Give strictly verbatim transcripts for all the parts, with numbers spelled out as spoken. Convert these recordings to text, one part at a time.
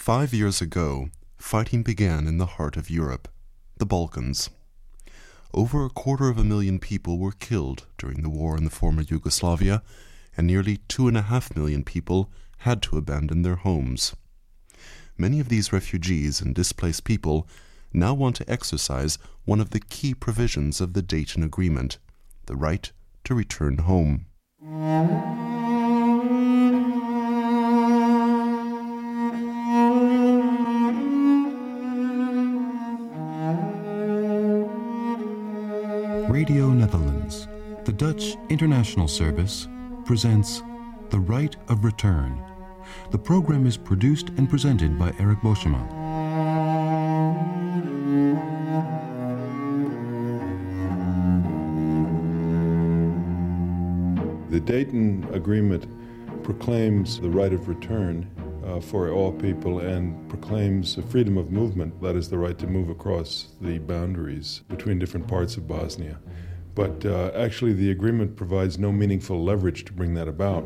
Five years ago, fighting began in the heart of Europe, the Balkans. Over a quarter of a million people were killed during the war in the former Yugoslavia, and nearly two and a half million people had to abandon their homes. Many of these refugees and displaced people now want to exercise one of the key provisions of the Dayton Agreement, the right to return home. Radio Netherlands, the Dutch international service, presents The Right of Return. The program is produced and presented by Eric Boschema. The Dayton Agreement proclaims the right of return uh, for all people and proclaims a freedom of movement, that is the right to move across the boundaries between different parts of Bosnia. But uh, actually the agreement provides no meaningful leverage to bring that about.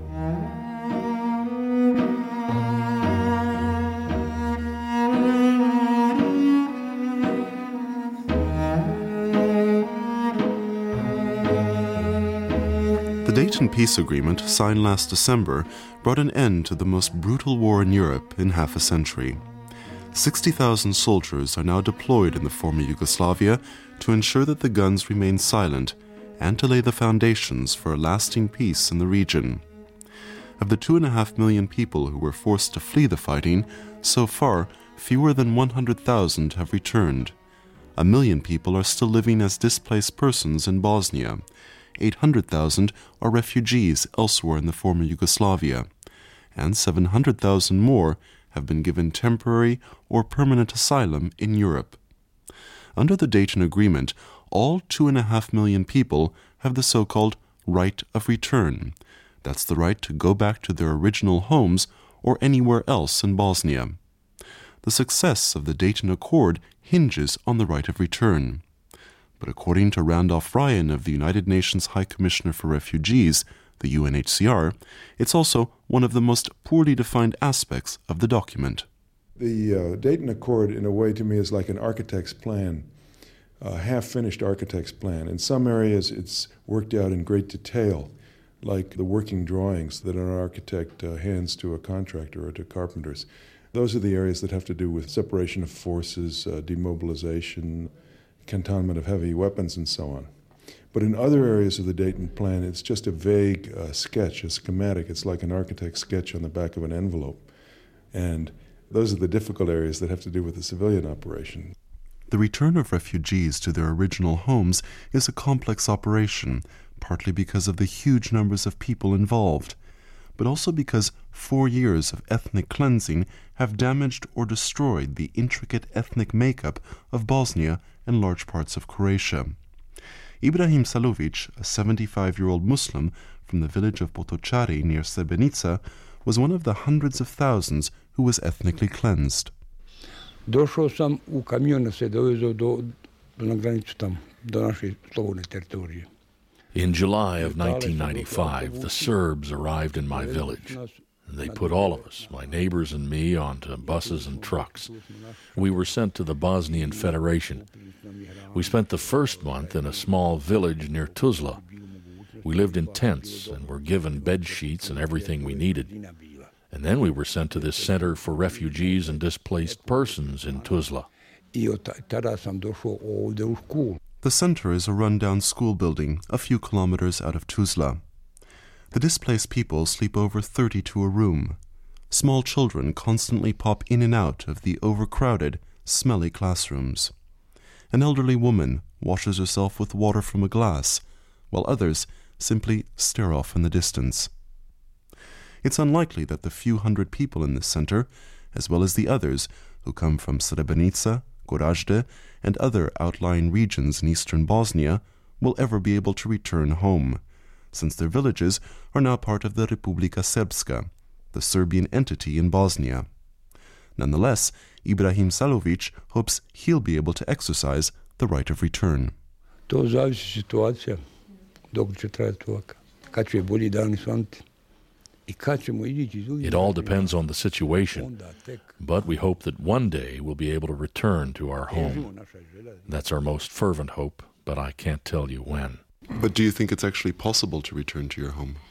The Dayton Peace Agreement, signed last December, brought an end to the most brutal war in Europe in half a century. sixty thousand soldiers are now deployed in the former Yugoslavia to ensure that the guns remain silent and to lay the foundations for a lasting peace in the region. Of the two and a half million people who were forced to flee the fighting, so far fewer than one hundred thousand have returned. A million people are still living as displaced persons in Bosnia. eight hundred thousand are refugees elsewhere in the former Yugoslavia, and seven hundred thousand more have been given temporary or permanent asylum in Europe. Under the Dayton Agreement, all two and a half million people have the so-called right of return. That's the right to go back to their original homes or anywhere else in Bosnia. The success of the Dayton Accord hinges on the right of return. But according to Randolph Ryan of the United Nations High Commissioner for Refugees, the U N H C R, it's also one of the most poorly defined aspects of the document. The uh, Dayton Accord, in a way, to me, is like an architect's plan, a half-finished architect's plan. In some areas, it's worked out in great detail, like the working drawings that an architect uh, hands to a contractor or to carpenters. Those are the areas that have to do with separation of forces, uh, demobilization, cantonment of heavy weapons, and so on. But in other areas of the Dayton Plan, it's just a vague uh, sketch, a schematic. It's like an architect's sketch on the back of an envelope. And those are the difficult areas that have to do with the civilian operation. The return of refugees to their original homes is a complex operation, partly because of the huge numbers of people involved, but also because four years of ethnic cleansing have damaged or destroyed the intricate ethnic makeup of Bosnia and large parts of Croatia. Ibrahim Salovic, a seventy-five-year-old Muslim from the village of Potocari near Srebrenica, was one of the hundreds of thousands who was ethnically cleansed. Došao sam u kamion se dovezao do na granicu tamo, do naše slobodne teritorije. In July of nineteen ninety-five, the Serbs arrived in my village. They put all of us, my neighbors and me, onto buses and trucks. We were sent to the Bosnian Federation. We spent the first month in a small village near Tuzla. We lived in tents and were given bed sheets and everything we needed. And then we were sent to this center for refugees and displaced persons in Tuzla. The center is a run-down school building a few kilometers out of Tuzla. The displaced people sleep over thirty to a room. Small children constantly pop in and out of the overcrowded, smelly classrooms. An elderly woman washes herself with water from a glass, while others simply stare off in the distance. It's unlikely that the few hundred people in this center, as well as the others who come from Srebrenica, Gorazde, and other outlying regions in eastern Bosnia, will ever be able to return home, since their villages are now part of the Republika Srpska, the Serbian entity in Bosnia. Nonetheless, Ibrahim Salovic hopes he'll be able to exercise the right of return. To zavisi situacija, dok će trajati ovako. Kad će bolji dani svanti, It all depends on the situation, but we hope that one day we'll be able to return to our home. That's our most fervent hope, but I can't tell you when. But do you think it's actually possible to return to your home?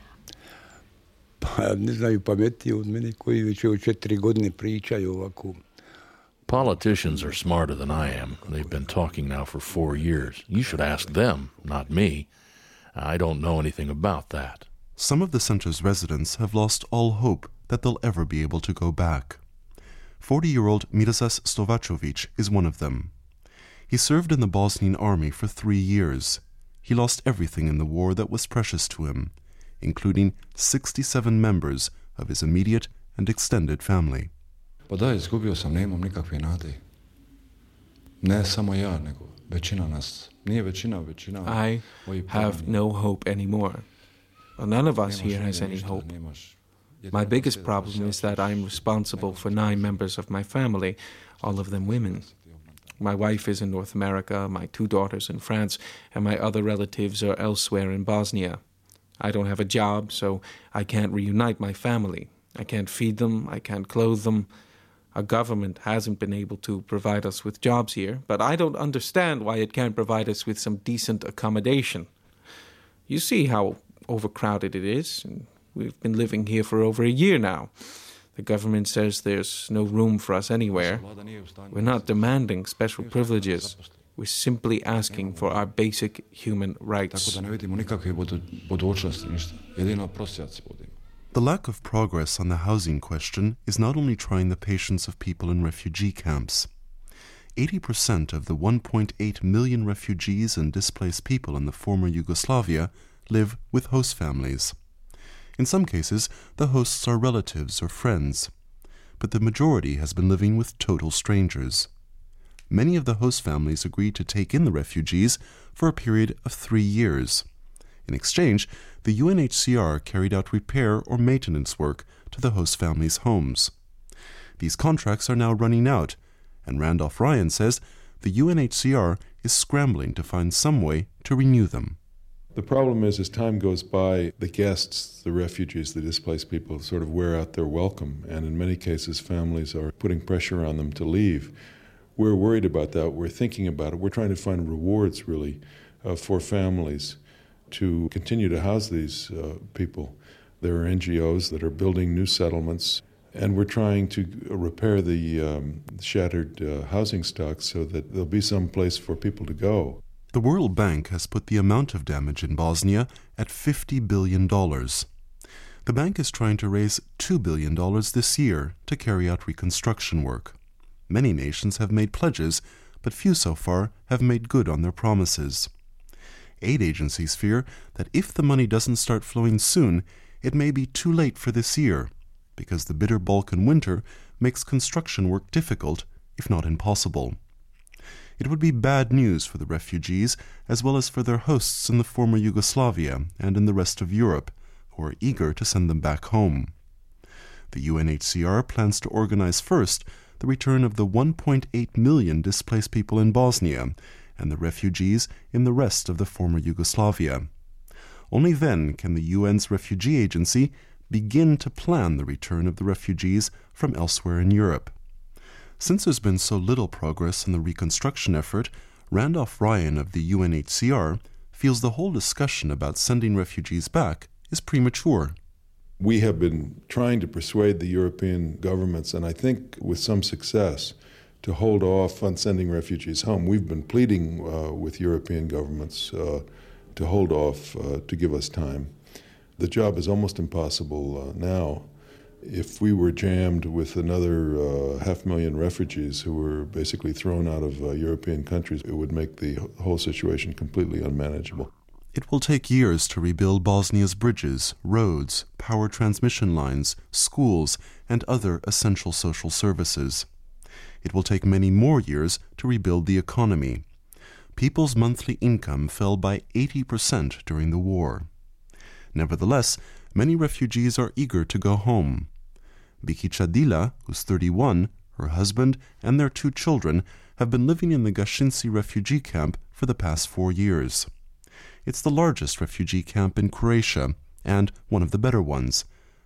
Politicians are smarter than I am. They've been talking now for four years. You should ask them, not me. I don't know anything about that. Some of the center's residents have lost all hope that they'll ever be able to go back. forty-year-old Mirsas Stovacovic is one of them. He served in the Bosnian army for three years. He lost everything in the war that was precious to him, including sixty-seven members of his immediate and extended family. Pa da, izgubio sam, nemam nikakve nade. Ne samo ja, nego većina nas. Nije većina, većina. I have no hope anymore. Well, none of us here has any hope. My biggest problem is that I'm responsible for nine members of my family, all of them women. My wife is in North America, my two daughters in France, and my other relatives are elsewhere in Bosnia. I don't have a job, so I can't reunite my family. I can't feed them, I can't clothe them. Our government hasn't been able to provide us with jobs here, but I don't understand why it can't provide us with some decent accommodation. You see how overcrowded it is, and we've been living here for over a year now. The government says there's no room for us anywhere. We're not demanding special privileges. We're simply asking for our basic human rights. The lack of progress on the housing question is not only trying the patience of people in refugee camps. eighty percent of the one point eight million refugees and displaced people in the former Yugoslavia live with host families. In some cases, the hosts are relatives or friends, but the majority has been living with total strangers. Many of the host families agreed to take in the refugees for a period of three years. In exchange, the U N H C R carried out repair or maintenance work to the host families' homes. These contracts are now running out, and Randolph Ryan says the U N H C R is scrambling to find some way to renew them. The problem is, as time goes by, the guests, the refugees, the displaced people sort of wear out their welcome, and in many cases families are putting pressure on them to leave. We're worried about that. We're thinking about it. We're trying to find rewards, really, uh, for families to continue to house these uh, people. There are N G Os that are building new settlements, and we're trying to repair the um, shattered uh, housing stock so that there'll be some place for people to go. The World Bank has put the amount of damage in Bosnia at fifty billion dollars. The bank is trying to raise two billion dollars this year to carry out reconstruction work. Many nations have made pledges, but few so far have made good on their promises. Aid agencies fear that if the money doesn't start flowing soon, it may be too late for this year, because the bitter Balkan winter makes construction work difficult, if not impossible. It would be bad news for the refugees, as well as for their hosts in the former Yugoslavia and in the rest of Europe, who are eager to send them back home. The U N H C R plans to organize first the return of the one point eight million displaced people in Bosnia and the refugees in the rest of the former Yugoslavia. Only then can the U N's Refugee Agency begin to plan the return of the refugees from elsewhere in Europe. Since there's been so little progress in the reconstruction effort, Randolph Ryan of the U N H C R feels the whole discussion about sending refugees back is premature. We have been trying to persuade the European governments, and I think with some success, to hold off on sending refugees home. We've been pleading uh, with European governments uh, to hold off, uh, to give us time. The job is almost impossible uh, now. If we were jammed with another uh, half million refugees who were basically thrown out of uh, European countries, it would make the whole situation completely unmanageable. It will take years to rebuild Bosnia's bridges, roads, power transmission lines, schools, and other essential social services. It will take many more years to rebuild the economy. People's monthly income fell by eighty percent during the war. Nevertheless, many refugees are eager to go home. Bikica Dila, who's thirty-one, her husband, and their two children have been living in the Gašinci refugee camp for the past four years. It's the largest refugee camp in Croatia, and one of the better ones,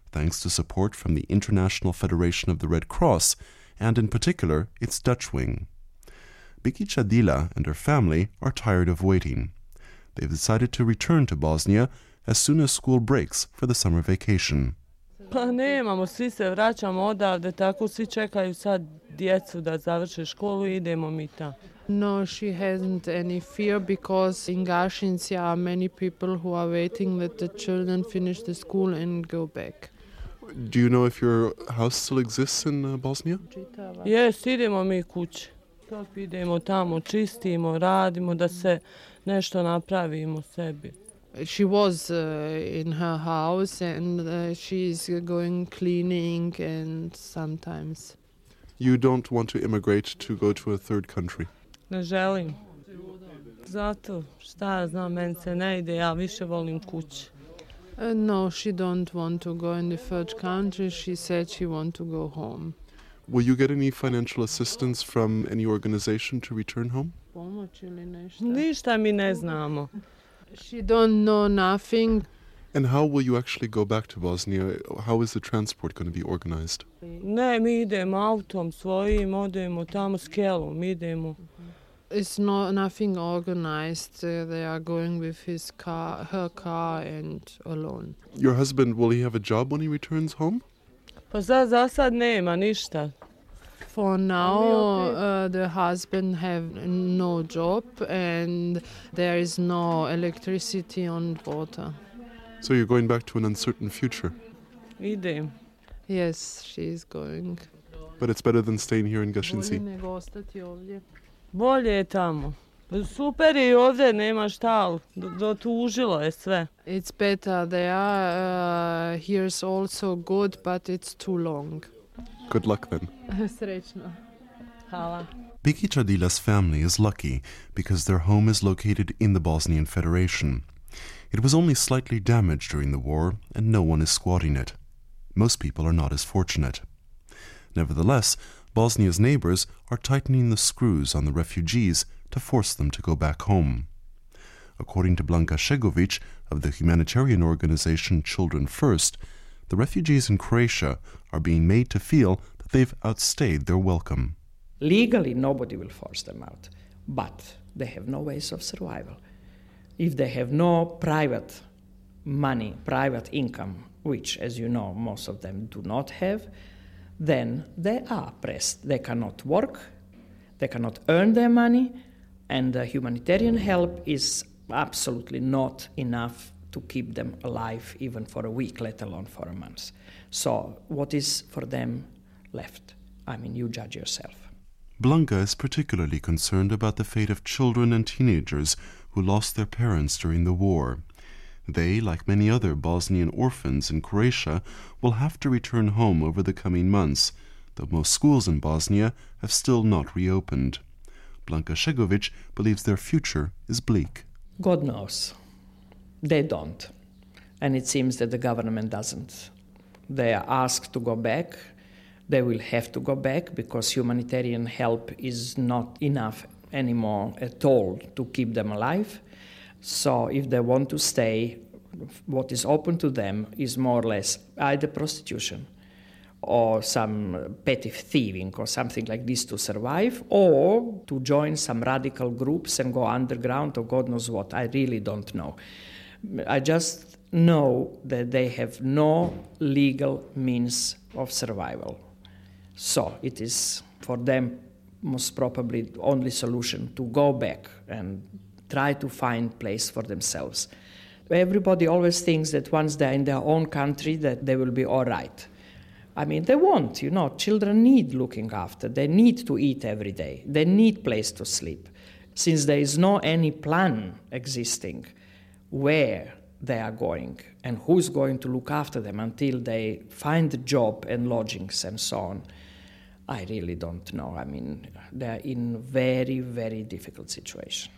thanks to support from the International Federation of the Red Cross, and in particular its Dutch wing. Biki Chadila and her family are tired of waiting. They've decided to return to Bosnia as soon as school breaks for the summer vacation. Pa nemamo, svi se vraćamo odavde, tako svi čekaju sad djecu da završe školu i idemo mi tamo. No, she hasn't any fear because in Gašinci are many people who are waiting that the children finish the school and go back. Do you know if your house still exists in uh, Bosnia? Jes, idemo mi kući. Idemo tamo, čistimo, radimo da se nešto napravimo sebi. She was uh, in her house and uh, she's going cleaning and sometimes. You don't want to immigrate to go to a third country? Ne želim. Zato, šta ja znam, meni se ne ide, ja više volim kući. Uh, no, she don't want to go in the third country. She said she want to go home. Will you get any financial assistance from any organization to return home? Pomoć ili nešto? Ništa mi ne znamo. She don't know nothing. And how will you actually go back to Bosnia? How is the transport going to be organized? Ne, mi idemo autom svojim, odemo tamo s kelom, idemo. It's no, nothing organized. Uh, they are going with his car, her car and alone. Your husband, will he have a job when he returns home? Pa za, za sad nema ništa. For now, uh, the husband have no job and there is no electricity on water. So you're going back to an uncertain future? Idem. Yes, she is going. But it's better than staying here in Gašinci. Bolje nego ostati ovdje. Bolje je tamo. Super je i ovdje, nema šta, dotužilo je sve. It's better there. Uh, here's also good, but it's too long. Good luck then. Srećno. Hvala. Biki Chadila's family is lucky because their home is located in the Bosnian Federation. It was only slightly damaged during the war and no one is squatting it. Most people are not as fortunate. Nevertheless, Bosnia's neighbors are tightening the screws on the refugees to force them to go back home. According to Blanka Šegović of the humanitarian organization Children First, the refugees in Croatia are being made to feel that they've outstayed their welcome. Legally, nobody will force them out, but they have no ways of survival. If they have no private money, private income, which, as you know, most of them do not have, then they are pressed. They cannot work, they cannot earn their money, and the humanitarian help is absolutely not enough to keep them alive even for a week, let alone for a month. So what is for them left? I mean, you judge yourself. Blanka is particularly concerned about the fate of children and teenagers who lost their parents during the war. They, like many other Bosnian orphans in Croatia, will have to return home over the coming months, though most schools in Bosnia have still not reopened. Blanka Šegović believes their future is bleak. God knows. They don't. And it seems that the government doesn't. They are asked to go back. They will have to go back because humanitarian help is not enough anymore at all to keep them alive. So if they want to stay, what is open to them is more or less either prostitution or some petty thieving or something like this to survive, or to join some radical groups and go underground or God knows what. I really don't know. I just know that they have no legal means of survival. So it is for them most probably the only solution to go back and try to find place for themselves. Everybody always thinks that once they're in their own country that they will be all right. I mean, they won't, you know, children need looking after. They need to eat every day. They need place to sleep. Since there is no any plan existing where they are going and who's going to look after them until they find a job and lodgings and so on, I really don't know. I mean, they're in very, very difficult situation.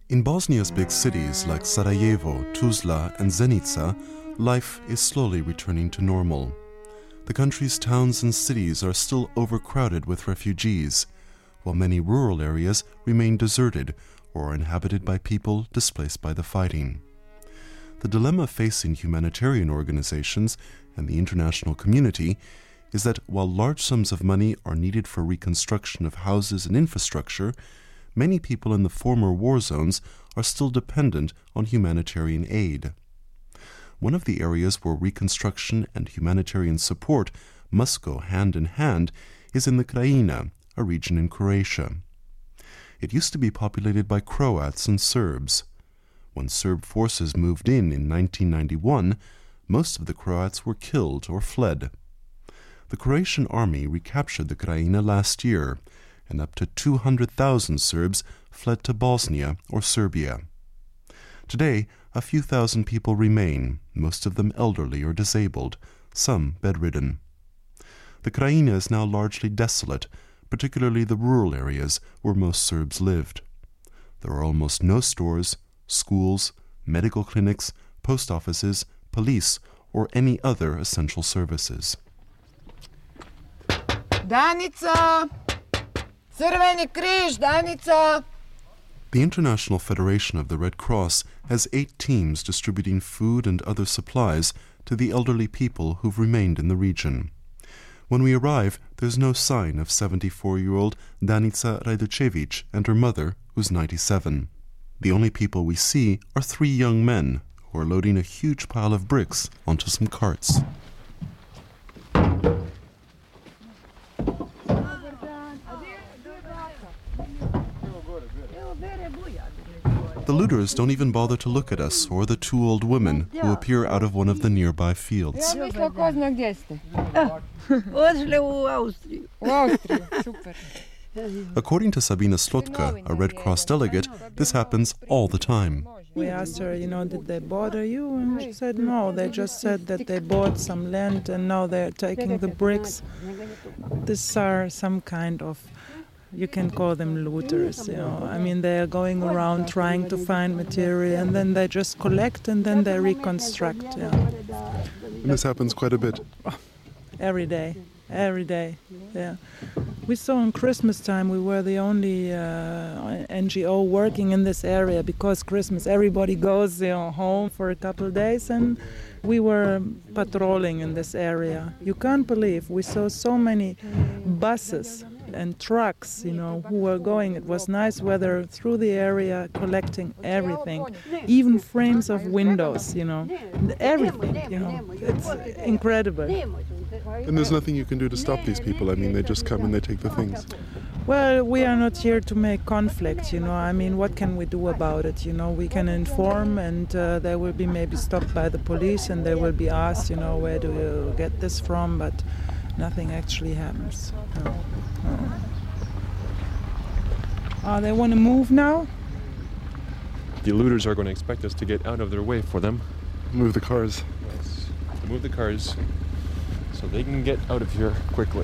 In Bosnia's big cities like Sarajevo, Tuzla, and Zenica, life is slowly returning to normal. The country's towns and cities are still overcrowded with refugees, while many rural areas remain deserted or are inhabited by people displaced by the fighting. The dilemma facing humanitarian organizations and the international community is that while large sums of money are needed for reconstruction of houses and infrastructure, many people in the former war zones are still dependent on humanitarian aid. One of the areas where reconstruction and humanitarian support must go hand in hand is in the Krajina, a region in Croatia. It used to be populated by Croats and Serbs. When Serb forces moved in in nineteen ninety-one, most of the Croats were killed or fled. The Croatian army recaptured the Krajina last year, and up to two hundred thousand Serbs fled to Bosnia or Serbia. Today, a few thousand people remain, most of them elderly or disabled, some bedridden. The Krajina is now largely desolate, particularly the rural areas where most Serbs lived. There are almost no stores, schools, medical clinics, post offices, police, or any other essential services. Danica! Crveni križ, Danica! The International Federation of the Red Cross has eight teams distributing food and other supplies to the elderly people who've remained in the region. When we arrive, there's no sign of seventy-four-year-old Danica Rajducevic and her mother, who's ninety-seven. The only people we see are three young men who are loading a huge pile of bricks onto some carts. The looters don't even bother to look at us or the two old women who appear out of one of the nearby fields. According to Sabina Slotka, a Red Cross delegate, this happens all the time. We asked her, you know, did they bother you? And she said no, they just said that they bought some land and now they're taking the bricks. These are some kind of, you can call them looters, you know. I mean, they are going around trying to find material and then they just collect and then they reconstruct, yeah. And this happens quite a bit? Oh, every day, every day, yeah. We saw on Christmas time we were the only uh, N G O working in this area because Christmas everybody goes, you know, home for a couple of days, and we were patrolling in this area. You can't believe we saw so many buses and trucks, you know, who were going. It was nice weather through the area, collecting everything, even frames of windows, you know, everything, you know. It's incredible. And there's nothing you can do to stop these people. I mean, they just come and they take the things. Well, we are not here to make conflict, you know. I mean, what can we do about it? You know, we can inform and uh, they will be maybe stopped by the police and they will be asked, you know, where do you get this from? But nothing actually happens. No. No. Uh, they want to move now? The looters are going to expect us to get out of their way for them. Move the cars. Yes. Move the cars so they can get out of here quickly.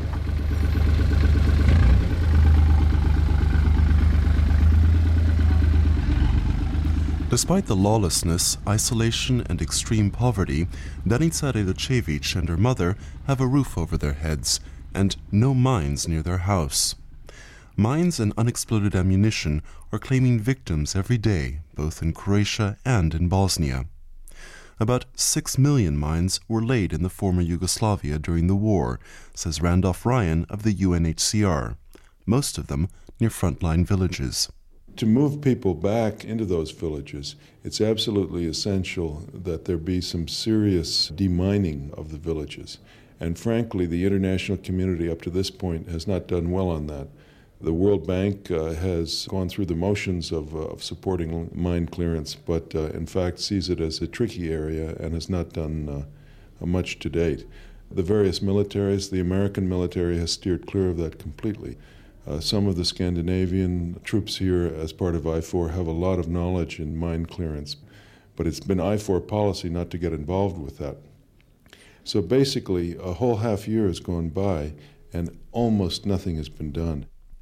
Despite the lawlessness, isolation, and extreme poverty, Danica Rajducevic and her mother have a roof over their heads and no mines near their house. Mines and unexploded ammunition are claiming victims every day, both in Croatia and in Bosnia. About six million mines were laid in the former Yugoslavia during the war, says Randolph Ryan of the U N H C R, most of them near frontline villages. To move people back into those villages, it's absolutely essential that there be some serious demining of the villages. And frankly, the international community up to this point has not done well on that. The World Bank uh, has gone through the motions of, uh, of supporting mine clearance, but uh, in fact sees it as a tricky area and has not done uh, much to date. The various militaries, the American military has steered clear of that completely. Uh, some of the Scandinavian troops here as part of I four have a lot of knowledge in mine clearance, but it's been I four policy not to get involved with that. So basically, a whole half year has gone by and almost nothing has been done.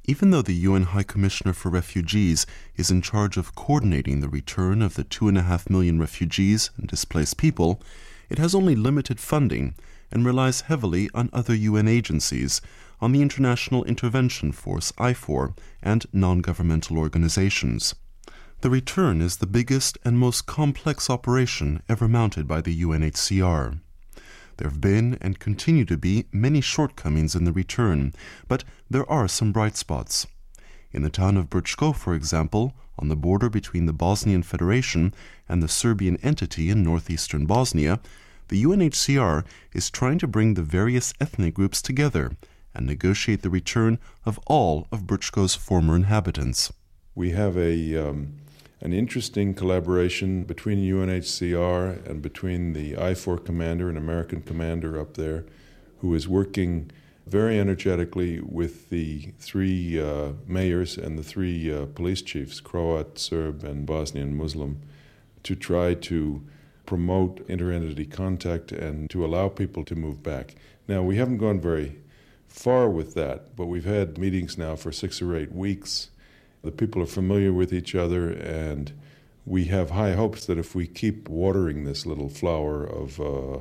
Even though the U N High Commissioner for Refugees is in charge of coordinating the return of the two and a half million refugees and displaced people, it has only limited funding and relies heavily on other U N agencies, on the International Intervention Force, I F O R, and non-governmental organizations. The return is the biggest and most complex operation ever mounted by the U N H C R. There have been and continue to be many shortcomings in the return, but there are some bright spots. In the town of Brčko, for example, on the border between the Bosnian Federation and the Serbian entity in northeastern Bosnia, the U N H C R is trying to bring the various ethnic groups together and negotiate the return of all of Brčko's former inhabitants. We have a um, an interesting collaboration between U N H C R and between the I F O R commander, an American commander up there, who is working very energetically with the three uh, mayors and the three uh, police chiefs, Croat, Serb, and Bosnian Muslim, to try to promote inter-entity contact and to allow people to move back. Now, we haven't gone very far with that, but we've had meetings now for six or eight weeks. The people are familiar with each other, and we have high hopes that if we keep watering this little flower of uh,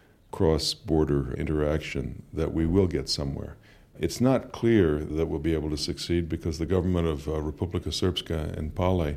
cross-border interaction, that we will get somewhere. It's not clear that we'll be able to succeed because the government of uh, Republika Srpska and Pale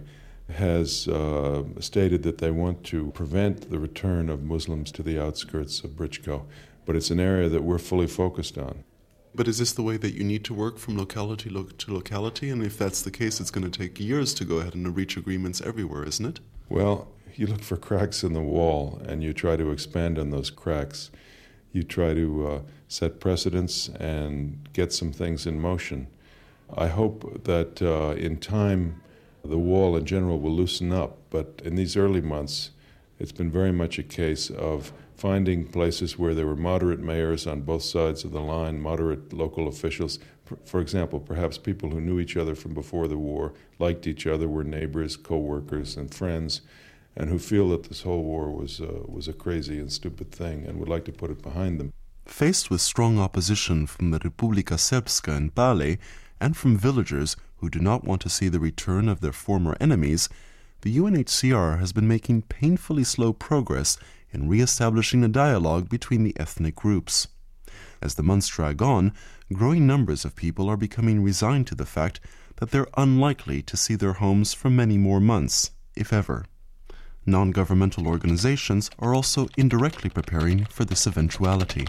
has uh, stated that they want to prevent the return of Muslims to the outskirts of Brčko, but it's an area that we're fully focused on. But is this the way that you need to work from locality lo- to locality? And if that's the case, it's going to take years to go ahead and reach agreements everywhere, isn't it? Well, you look for cracks in the wall and you try to expand on those cracks. You try to uh, set precedents and get some things in motion. I hope that uh, in time the wall in general will loosen up, but in these early months it's been very much a case of finding places where there were moderate mayors on both sides of the line, moderate local officials. For example, perhaps people who knew each other from before the war, liked each other, were neighbors, co-workers, and friends, and who feel that this whole war was, uh, was a crazy and stupid thing and would like to put it behind them. Faced with strong opposition from the Republika Srpska and Pale and from villagers who do not want to see the return of their former enemies, the U N H C R has been making painfully slow progress in re-establishing a dialogue between the ethnic groups. As the months drag on, growing numbers of people are becoming resigned to the fact that they're unlikely to see their homes for many more months, if ever. Non-governmental organizations are also indirectly preparing for this eventuality.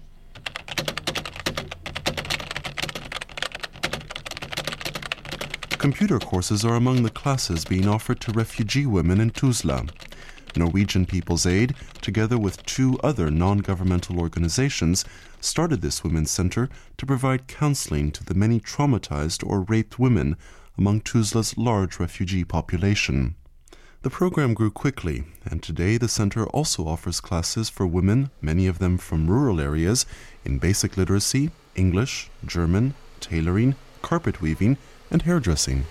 Computer courses are among the classes being offered to refugee women in Tuzla. Norwegian People's Aid, together with two other non-governmental organizations, started this women's center to provide counseling to the many traumatized or raped women among Tuzla's large refugee population. The program grew quickly, and today the center also offers classes for women, many of them from rural areas, in basic literacy, English, German, tailoring, carpet weaving, and hairdressing.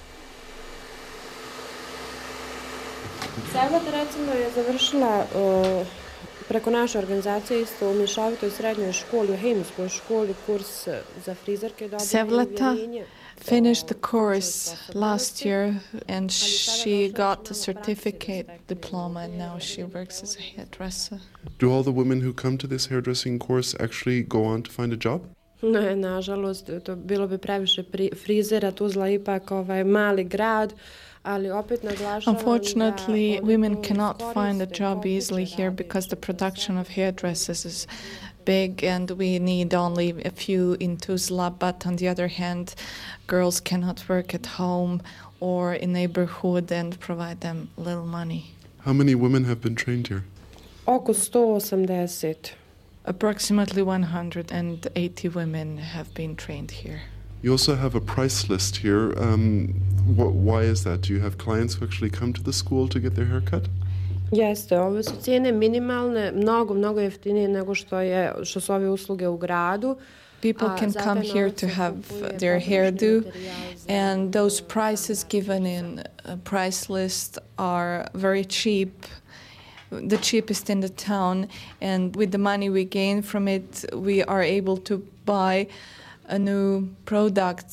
Sevlata recimo je završila uh, preko naše organizacije isto u mješovitoj srednjoj školi, u hemijskoj školi, kurs za frizerke. Sevlata finished the course last year and she got a certificate diploma and now she works as a hairdresser. Do all the women who come to this hairdressing course actually go on to find a job? Ne, nažalost, to bilo bi previše frizera, Tuzla ipak ovaj mali grad. Unfortunately, women cannot find a job easily here because the production of hairdressers is big and we need only a few in Tuzla, but on the other hand, girls cannot work at home or in neighborhood and provide them little money. How many women have been trained here? Oko sto osamdeset. Approximately one hundred eighty women have been trained here. You also have a price list here. Um, wh- why is that? Do you have clients who actually come to the school to get their hair cut? Jeste, ove su cijene minimalne, mnogo, mnogo jeftinije nego što, je, što su ove usluge u gradu. People can come here to have their hairdo, and those prices given in a price list are very cheap, the cheapest in the town, and with the money we gain from it, we are able to buy a new products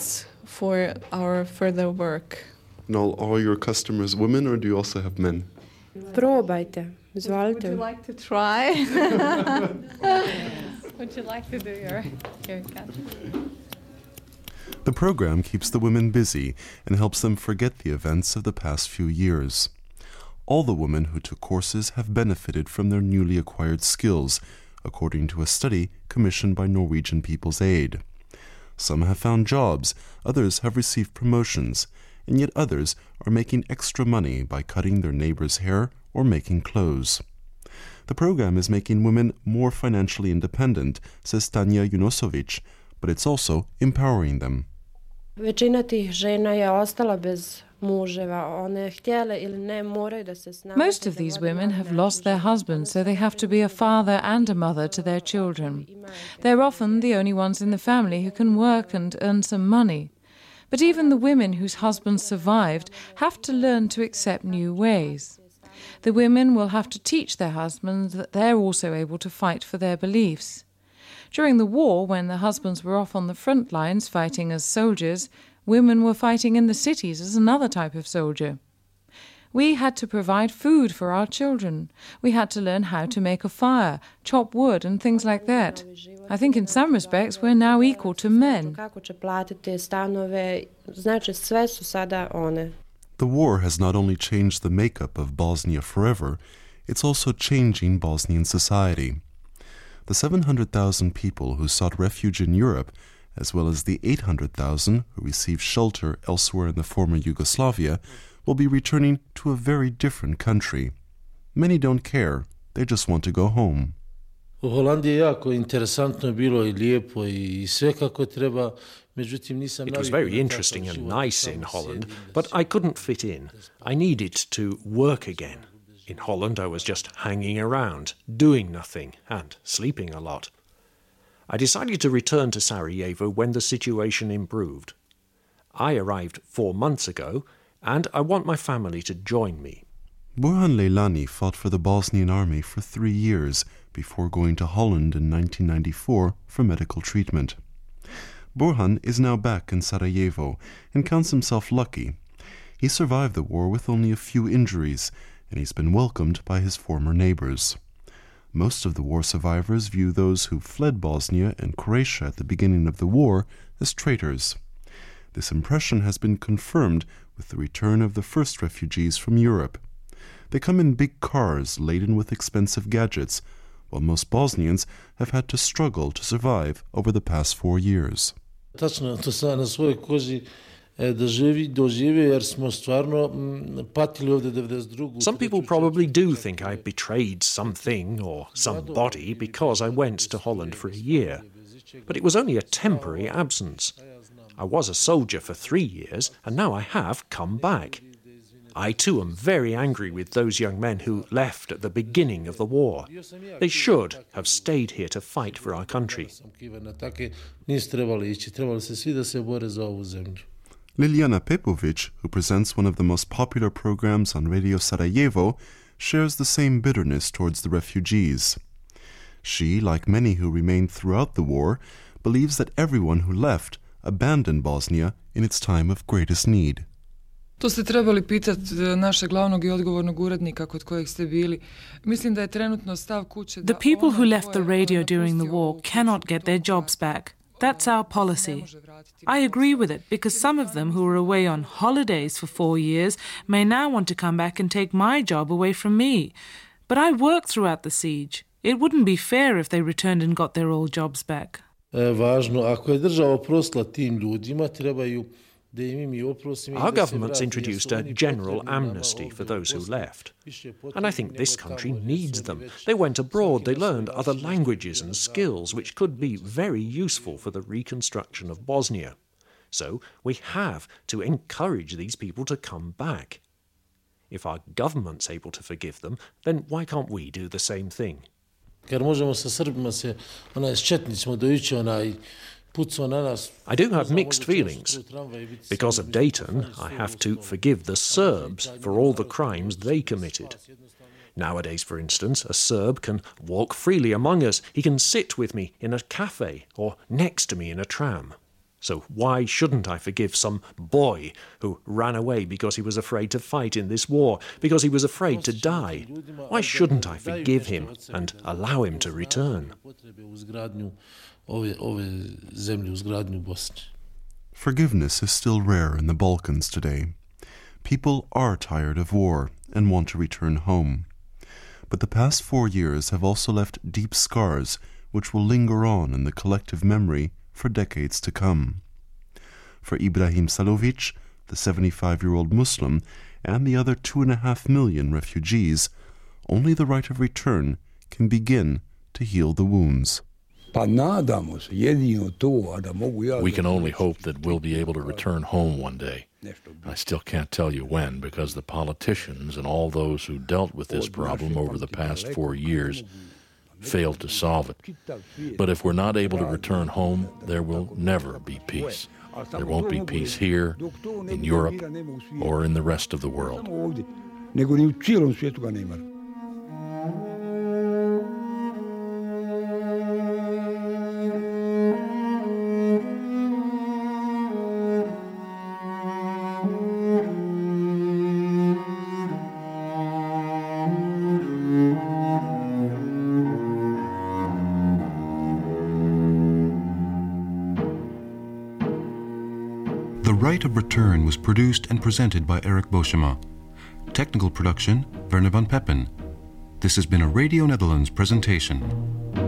for our further work. Now, are your customers women or do you also have men? Probajte, izvolite. Would you like to try? Would you like to do your, your cut? The program keeps the women busy and helps them forget the events of the past few years. All the women who took courses have benefited from their newly acquired skills, according to a study commissioned by Norwegian People's Aid. Some have found jobs, others have received promotions, and yet others are making extra money by cutting their neighbor's hair or making clothes. The program is making women more financially independent, says Tanja Junosovic, but it's also empowering them. Većina tih žena je ostala bez muževa. One htjele ili ne moraju da se snalaze. Most of these women have lost their husbands, so they have to be a father and a mother to their children. They're often the only ones in the family who can work and earn some money. But even the women whose husbands survived have to learn to accept new ways. The women will have to teach their husbands that they're also able to fight for their beliefs. During the war, when the husbands were off on the front lines fighting as soldiers, women were fighting in the cities as another type of soldier. We had to provide food for our children. We had to learn how to make a fire, chop wood and things like that. I think in some respects we're now equal to men. The war has not only changed the makeup of Bosnia forever, it's also changing Bosnian society. The seven hundred thousand people who sought refuge in Europe, as well as the eight hundred thousand who received shelter elsewhere in the former Yugoslavia, will be returning to a very different country. Many don't care, they just want to go home. U Holandiji je jako interesantno bilo I lijepo I sve kako treba. It was very interesting and nice in Holland, but I couldn't fit in. I needed to work again. In Holland, I was just hanging around, doing nothing, and sleeping a lot. I decided to return to Sarajevo when the situation improved. I arrived four months ago, and I want my family to join me. Burhan Leilani fought for the Bosnian army for three years before going to Holland in nineteen ninety-four for medical treatment. Burhan is now back in Sarajevo and counts himself lucky. He survived the war with only a few injuries, and he's been welcomed by his former neighbors. Most of the war survivors view those who fled Bosnia and Croatia at the beginning of the war as traitors. This impression has been confirmed with the return of the first refugees from Europe. They come in big cars laden with expensive gadgets, while most Bosnians have had to struggle to survive over the past four years. Tačno, to sam na svojoj koži doživio jer smo stvarno patili ovdje ninety-two. Some people probably do think I betrayed something or somebody because I went to Holland for a year. But it was only a temporary absence. I was a soldier for three years and now I have come back. I too am very angry with those young men who left at the beginning of the war. They should have stayed here to fight for our country. Liliana Pepovic, who presents one of the most popular programs on Radio Sarajevo, shares the same bitterness towards the refugees. She, like many who remained throughout the war, believes that everyone who left abandoned Bosnia in its time of greatest need. To ste trebali pitati našeg glavnog I odgovornog urednika kod kojeg ste bili. Mislim da je trenutno stav kuće da The people who left the radio during the war cannot get their jobs back. That's our policy. I agree with it because some of them who were away on holidays for four years may now want to come back and take my job away from me. But I worked throughout the siege. It wouldn't be fair if they returned and got their old jobs back. Važno, ako je država oprostila tim ljudima, trebaju Our government's introduced a general amnesty for those who left. And I think this country needs them. They went abroad, they learned other languages and skills which could be very useful for the reconstruction of Bosnia. So we have to encourage these people to come back. If our government's able to forgive them, then why can't we do the same thing? Ker možemo sa Srbima se, onaj, s četnicima dojuče, onaj, I do have mixed feelings. Because of Dayton, I have to forgive the Serbs for all the crimes they committed. Nowadays, for instance, a Serb can walk freely among us. He can sit with me in a cafe or next to me in a tram. So why shouldn't I forgive some boy who ran away because he was afraid to fight in this war, because he was afraid to die? Why shouldn't I forgive him and allow him to return? Forgiveness is still rare in the Balkans today. People are tired of war and want to return home. But the past four years have also left deep scars which will linger on in the collective memory for decades to come. For Ibrahim Salovic, the seventy-five-year-old Muslim, and the other two and a half million refugees, only the right of return can begin to heal the wounds. We can only hope that we'll be able to return home one day. I still can't tell you when, because the politicians and all those who dealt with this problem over the past four years failed to solve it. But if we're not able to return home, there will never be peace. There won't be peace here, in Europe, or in the rest of the world. The Right of Return was produced and presented by Eric Boschema. Technical production, Werner van Peppen. This has been a Radio Netherlands presentation.